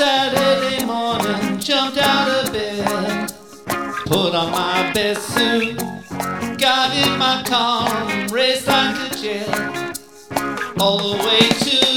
Saturday morning, jumped out of bed, put on my best suit, got in my car and raced like a jet all the way to